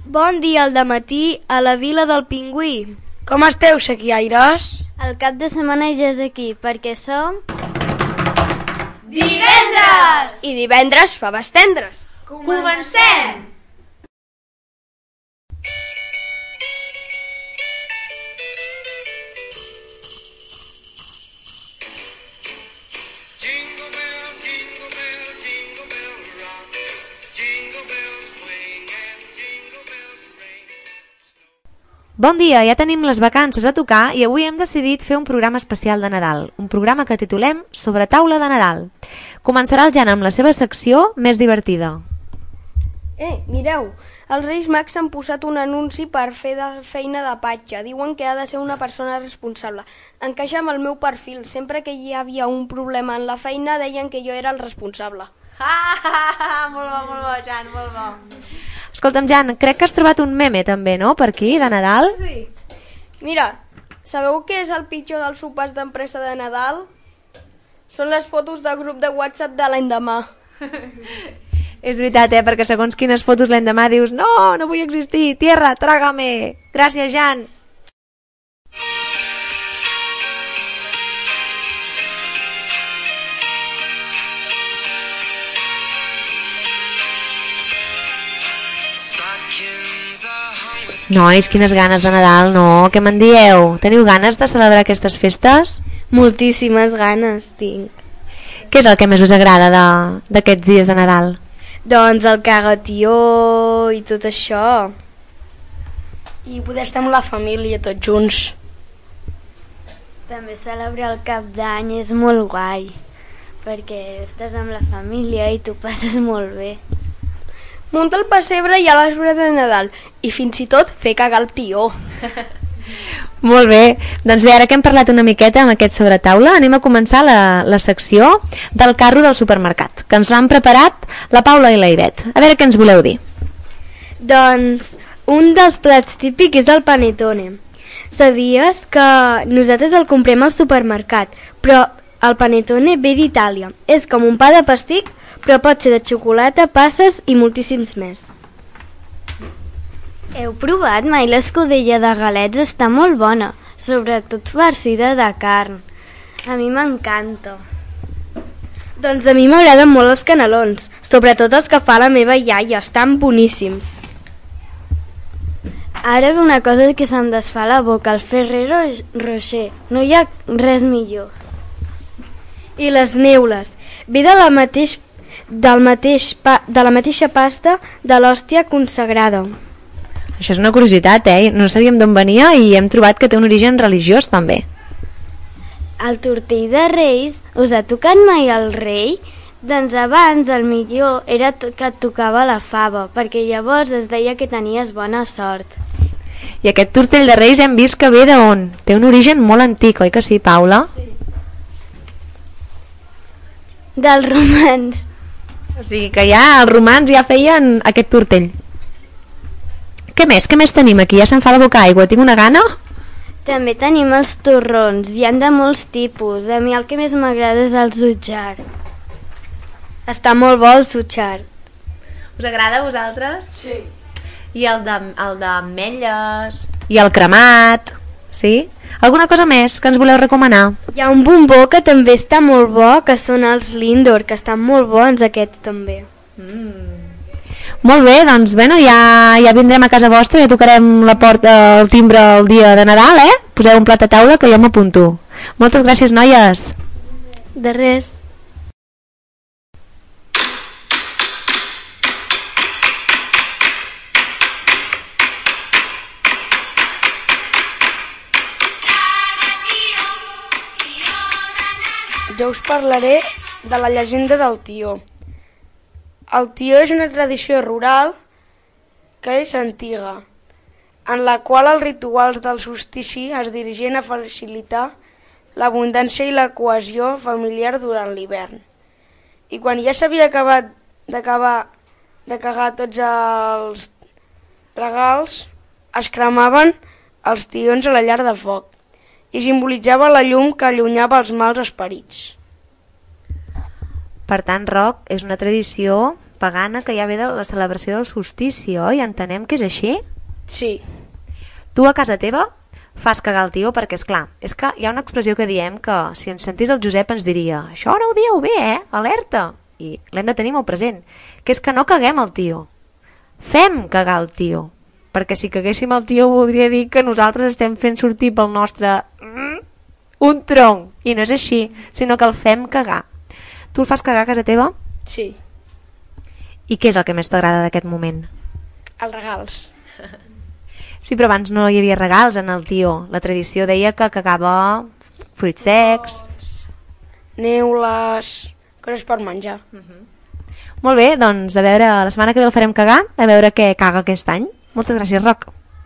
Bon dia al dematí a la vila del Pingüí. Com esteu, sequiaires? El cap de setmana ja és aquí, perquè som... Divendres! I divendres faves tendres. Comencem! Bon dia, ja tenim les vacances a tocar i avui hem decidit fer un programa especial de Nadal, un programa que titulem Sobre taula de Nadal. Començarà el Jan amb la seva secció més divertida. Mireu, els Reis Mags han posat un anunci per fer feina de patge. Diuen que ha de ser una persona responsable. Encaixa amb el meu perfil. Sempre que hi havia un problema en la feina deien que jo era el responsable. Molt bo, Jan, molt bo. Escolta'm, Jan, crec que has trobat un meme també, no?, per aquí, de Nadal. Sí. Mira, sabeu què és el pitjor dels sopars d'empresa de Nadal? Són les fotos de grup de WhatsApp de l'endemà. És veritat, perquè segons quines fotos l'endemà dius no vull existir, tierra, trágame. Gràcies, Jan. Nois, quines ganes de Nadal, no? Què me'n dieu? Teniu ganes de celebrar aquestes festes? Moltíssimes ganes tinc. Què és el que més us agrada d'aquests dies de Nadal? Doncs el cagatió i tot això. I poder estar amb la família tots junts. També celebrar el cap d'any és molt guai, perquè estàs amb la família i t'ho passes molt bé. Muntar el pessebre i a l'arbre de Nadal i fins i tot fer cagar el tió. Molt bé, doncs bé, ara que hem parlat una miqueta amb aquest sobretaula, anem a començar la secció del carro del supermercat, que ens l'han preparat la Paula i la Ivet. A veure què ens voleu dir. Doncs un dels plats típics és el panetone. Sabies que nosaltres el comprem al supermercat, però el panetone ve d'Itàlia. És com un pa de pastís, però pot ser de xocolata, passes i moltíssims més. Heu provat mai l'escudella de galets? Està molt bona, sobretot farcida de carn. A mi m'encanta. Doncs a mi m'agraden molt els canelons, sobretot els que fa la meva iaia, estan boníssims. Ara ve una cosa que se'm desfà la boca, el Ferrero Rocher, no hi ha res millor. I les neules, ve de la mateixa pasta de l'hòstia consagrada. Això és una curiositat, no sabíem d'on venia i hem trobat que té un origen religiós també. El tortell de Reis, us ha tocat mai el rei? Doncs abans el millor era que et tocava la fava, perquè llavors es deia que tenies bona sort. I aquest tortell de Reis hem vist que ve d'on? Té un origen molt antic, oi que sí, Paula? Sí. Dels romans. O sigui que ja els romans ja feien aquest tortell. Què més tenim aquí? Ja se'm fa la boca aigua, tinc una gana. També tenim els torrons, hi han de molts tipus. A mi el que més m'agrada és el sutxart. Està molt bo el sutxart. Us agrada a vosaltres? Sí. I el d'ametlles? I el cremat? Sí? Alguna cosa més que ens voleu recomanar? Hi ha un bombó que també està molt bo, que són els Lindor, que estan molt bons aquests també. Molt bé, doncs ja vindrem a casa vostra, ja tocarem la porta, el timbre el dia de Nadal, Poseu un plat a taula que jo m'apunto. Moltes gràcies, noies. De res. Jo us parlaré de la llegenda del tió. El tió és una tradició rural que és antiga, en la qual els rituals del solstici es dirigien a facilitar l'abundància i la cohesió familiar durant l'hivern. I quan ja s'havia acabat de cagar tots els regals, es cremaven els tions a la llar de foc i simbolitzava la llum que allunyava els mals esperits. Per tant, Roc, és una tradició pagana que ja ve de la celebració del solstici, oi? Entenem que és així? Sí. Tu a casa teva fas cagar el tio perquè, és clar, és que hi ha una expressió que diem que si ens sentís el Josep ens diria això no ho dieu bé, alerta, i l'hem de tenir molt present, que és que no caguem el tio, fem cagar el tio, perquè si caguéssim el tio voldria dir que nosaltres estem fent sortir pel nostre un tronc, i no és així, sinó que el fem cagar. Tu el fas cagar a casa teva? Sí. I què és el que més t'agrada d'aquest moment? Els regals. Sí, però abans no hi havia regals en el tio. La tradició deia que cagava fruits secs. Neules, coses per menjar. Molt bé, doncs a veure, la setmana que ve el farem cagar, a veure què caga aquest any. Moltes gràcies, Roc.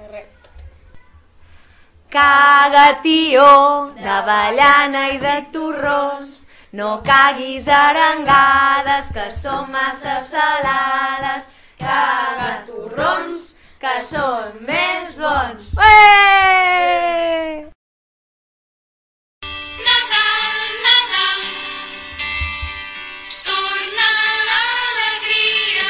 Caga, tio, d'avellana i de torrons. No caguis arengades, que són massa salades. Caga torrons, que són més bons. Ué! Nadal, Nadal, torna l'alegria.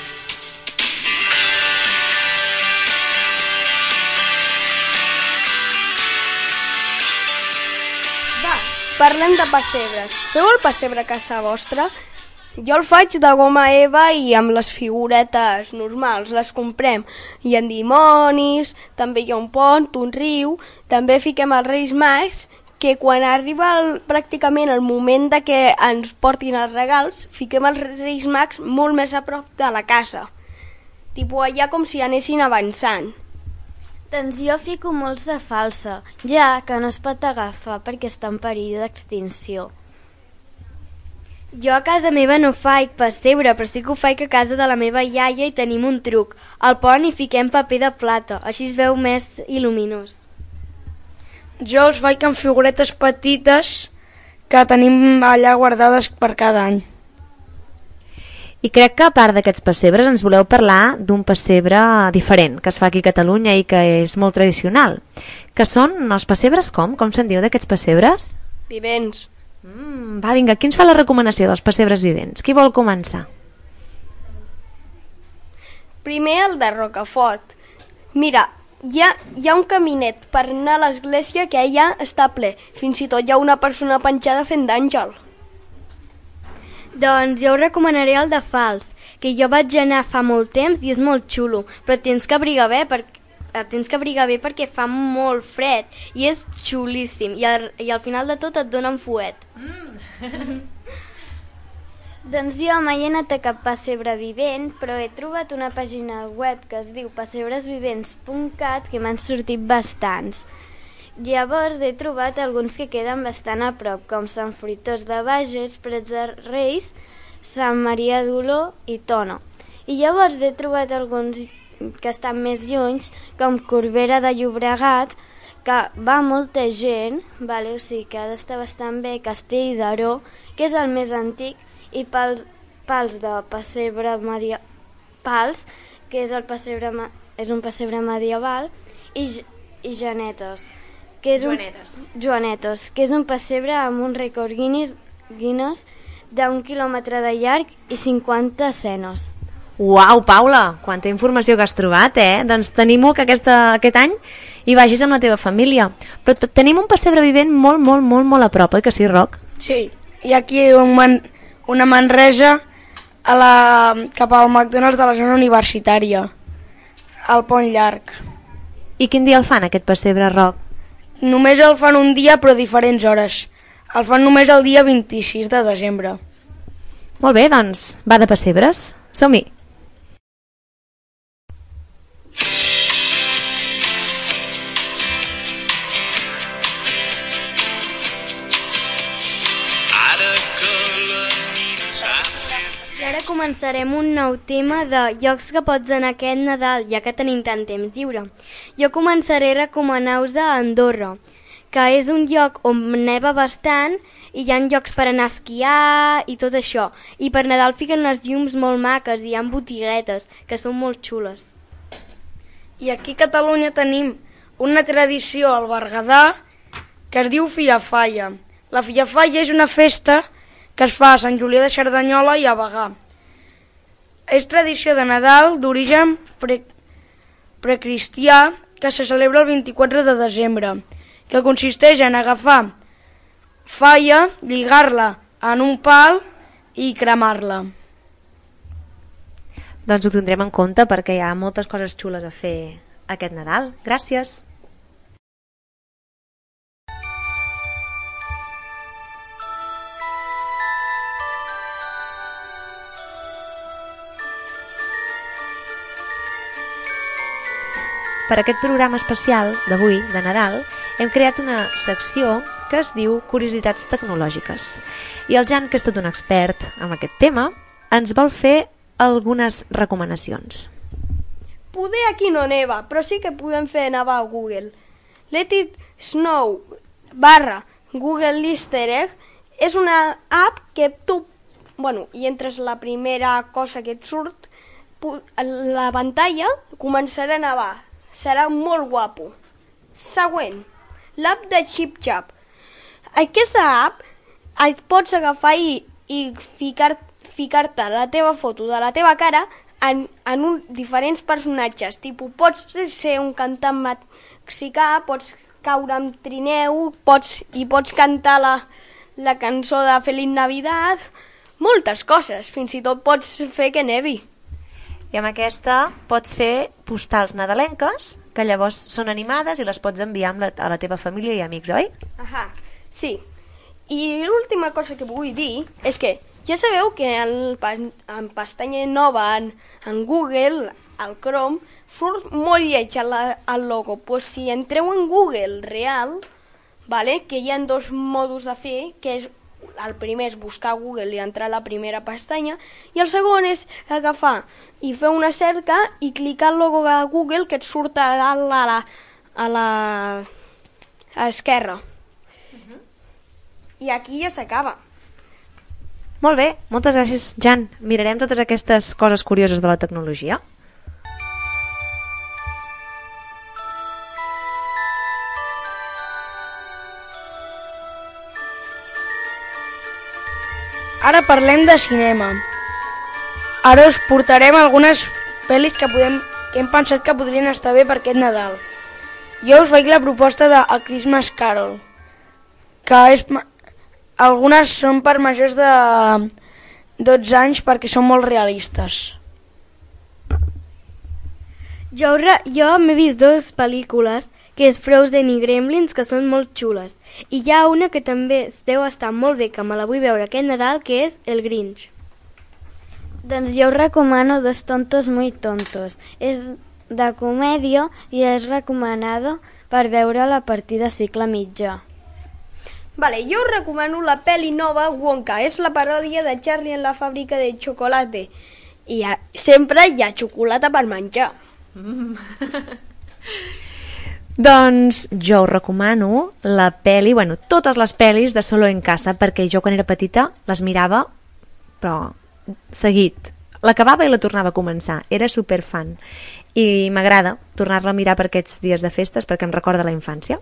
Va, parlem de pessebres. Feu el pessebre a casa vostra? Jo el faig de goma eva i amb les figuretes normals, les comprem. Hi ha dimonis, també hi ha un pont, un riu, també fiquem els Reis Mags, que quan arriba pràcticament el moment de que ens portin els regals, fiquem els Reis Mags molt més a prop de la casa. Tipo allà com si anessin avançant. Doncs jo fico molts de falsa, ja que no es pot agafar perquè està en perill d'extinció. Jo a casa meva no faig pessebre, però sí que ho faig a casa de la meva iaia i tenim un truc. Al pont hi fiquem paper de plata, així es veu més il·luminós. Jo els faig amb figuretes petites que tenim allà guardades per cada any. I crec que a part d'aquests pessebres ens voleu parlar d'un pessebre diferent que es fa aquí a Catalunya i que és molt tradicional. Que són els pessebres com? Com se'n diu d'aquests pessebres? Vivents. Va, vinga, qui ens fa la recomanació dels pessebres vivents? Qui vol començar? Primer el de Rocafort. Mira, hi ha un caminet per anar a l'església que allà està ple. Fins i tot hi ha una persona penjada fent d'àngel. Doncs jo us recomanaré el de Fals, que jo vaig anar fa molt temps i és molt xulo, però tens que abrigar bé perquè fa molt fred i és xulíssim i al final de tot et donen fuet. Doncs jo mai he anat a cap pessebre vivent, però he trobat una pàgina web que es diu pessebresvivents.cat que m'han sortit bastants. Llavors he trobat alguns que queden bastant a prop, com Sant Fruitós de Bages, Prats de Reis, Sant Maria d'Oló i Tona. I llavors he trobat alguns que estan més lluny, com Corbera de Llobregat, que va molta gent, o sigui que ha d'estar bastant bé, Castell d'Aró, que és el més antic, i Pals de Pessebre Pals, que és un pessebre medieval, i Joanetes, que és Joanetes, que és un pessebre amb un rècord Guinness d'1 quilòmetre de llarg i 50 senos. Uau, Paula, quanta informació que has trobat, Doncs t'animo que aquest any hi vagis amb la teva família. Però tenim un pessebre vivent molt, molt, molt, molt a prop, oi que sí, Roc? Sí, hi ha aquí una Manresa cap al McDonald's de la zona universitària, al Pont Llarg. I quin dia el fan, aquest pessebre, Roc? Només el fan un dia, però a diferents hores. El fan només el dia 26 de desembre. Molt bé, doncs, va de pessebres. Som-hi! Començarem un nou tema de llocs que pots anar aquest Nadal, ja que tenim tant temps lliure. Jo començaré a recomanar-vos a Andorra, que és un lloc on neva bastant i hi ha llocs per anar a esquiar i tot això. I per Nadal fiquen unes llums molt maques i hi ha botiguetes que són molt xules. I aquí a Catalunya tenim una tradició al Berguedà que es diu Filla-Falla. La Filla-Falla és una festa que es fa a Sant Julià de Cerdanyola i a Bagà. és tradició de Nadal d'origen precristià que se celebra el 24 de desembre, que consisteix en agafar falla, lligar-la en un pal i cremar-la. Doncs ho tindrem en compte perquè hi ha moltes coses xules a fer aquest Nadal. Gràcies! Per aquest programa especial d'avui, de Nadal, hem creat una secció que es diu Curiositats Tecnològiques. I el Jan, que és tot un expert en aquest tema, ens vol fer algunes recomanacions. Poder aquí no neva, però sí que podem fer nevar a Google. Let It Snow /Google Easter Egg és una app que tu, i entres la primera cosa que et surt, la pantalla començarà a nevar. Serà molt guapo. Següent, l'app de ChipChap. Aquesta app et pots agafar i ficar-te la teva foto de la teva cara en diferents personatges. Pots ser un cantant mexicà, pots caure amb trineu, pots cantar la cançó de Feliz Navidad, moltes coses, fins i tot pots fer que nevi. I amb aquesta pots fer postals nadalenques, que llavors són animades i les pots enviar a la teva família i amics, oi? Sí. I l'última cosa que vull dir és que ja sabeu que en pestanya nova en Google, al Chrome, surt molt lleig el logo. Si entreu en Google real, que hi ha dos modos de fer, que és el primer és buscar Google i entrar a la primera pestanya, i el segon és agafar i fer una cerca i clicar el logo de Google que et surt a l'esquerra. I aquí ja s'acaba. Molt bé, moltes gràcies, Jan. Mirarem totes aquestes coses curioses de la tecnologia. Ara parlem de cinema. Ara us portarem algunes pel·lis que hem pensat que podrien estar bé per aquest Nadal. Jo us faig la proposta de A Christmas Carol, que algunes són per majors de 12 anys perquè són molt realistes. Jo m'he vist dues pel·lícules, que és Frozen i Gremlins, que són molt xules. I hi ha una que també deu estar molt bé, que me la vull veure aquest Nadal, que és El Grinch. Doncs jo us recomano Dos tontos muy tontos. És de comèdia i és recomanada per veure-la a partir de cicle mitjà. Jo us recomano la pel·li nova Wonka. És la paròdia de Charlie en la fàbrica de xocolata. I sempre hi ha xocolata per menjar. Doncs jo us recomano la pel·li, totes les pel·lis de Solo en Casa, perquè jo quan era petita les mirava, però seguit. L'acabava i la tornava a començar. Era superfan. I m'agrada tornar-la a mirar per aquests dies de festes perquè em recorda la infància.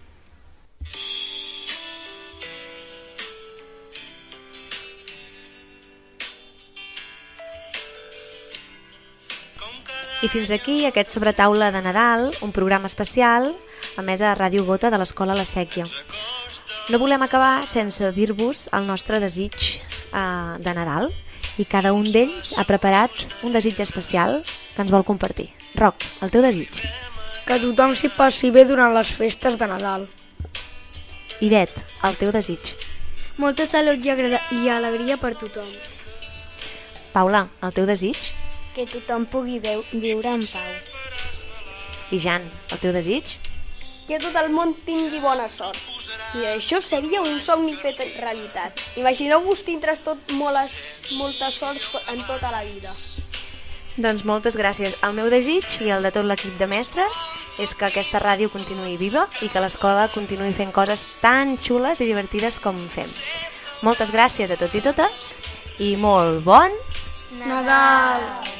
I fins aquí aquest sobretaula de Nadal, un programa especial emès a Ràdio Gota de l'Escola La Sèquia. No volem acabar sense dir-vos el nostre desig de Nadal, i cada un d'ells ha preparat un desig especial que ens vol compartir. Roc, el teu desig. Que tothom s'hi passi bé durant les festes de Nadal. Ivet, el teu desig. Molta salut i alegria per tothom. Paula, el teu desig. Que tothom pugui viure en pau. I Jan, el teu desig. Que tot el món tingui bona sort. I això seria un somni fet realitat. Imagineu-vos tindràs molta sort en tota la vida. Doncs moltes gràcies. El meu desig i el de tot l'equip de mestres és que aquesta ràdio continuï viva i que l'escola continuï fent coses tan xules i divertides com fem. Moltes gràcies a tots i totes i molt bon Nadal!